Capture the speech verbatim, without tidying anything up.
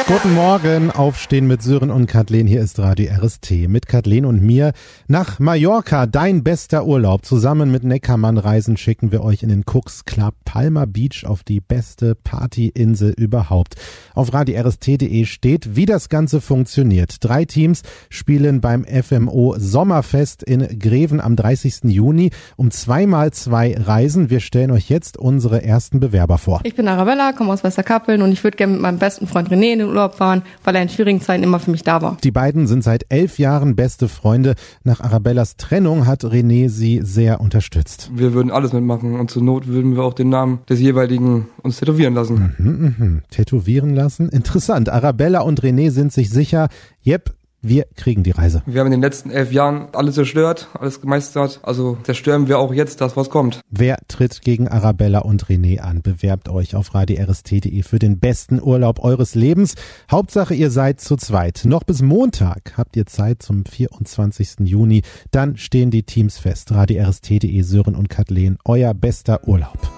Guten Morgen, aufstehen mit Sören und Kathleen. Hier ist Radio R S T mit Kathleen und mir nach Mallorca. Dein bester Urlaub. Zusammen mit Neckermann Reisen schicken wir euch in den Cooks Club Palma Beach auf die beste Partyinsel überhaupt. Auf radio r s t punkt d e steht, wie das Ganze funktioniert. Drei Teams spielen beim F M O Sommerfest in Greven am dreißigsten Juni um zweimal zwei Reisen. Wir stellen euch jetzt unsere ersten Bewerber vor. Ich bin Arabella, komme aus Westerkappeln und ich würde gerne mit meinem besten Freund René in den Urlaub fahren, weil er in schwierigen Zeiten immer für mich da war. Die beiden sind seit elf Jahren beste Freunde. Nach Arabellas Trennung hat René sie sehr unterstützt. Wir würden alles mitmachen und zur Not würden wir auch den Namen des jeweiligen uns tätowieren lassen. Mhm, mh. Tätowieren lassen? Interessant. Arabella und René sind sich sicher, jep, wir kriegen die Reise. Wir haben in den letzten elf Jahren alles zerstört, alles gemeistert. Also zerstören wir auch jetzt das, was kommt. Wer tritt gegen Arabella und René an? Bewerbt euch auf radio r s t punkt d e für den besten Urlaub eures Lebens. Hauptsache, ihr seid zu zweit. Noch bis Montag habt ihr Zeit zum vierundzwanzigsten Juni. Dann stehen die Teams fest. radio r s t punkt d e, Sören und Kathleen, euer bester Urlaub.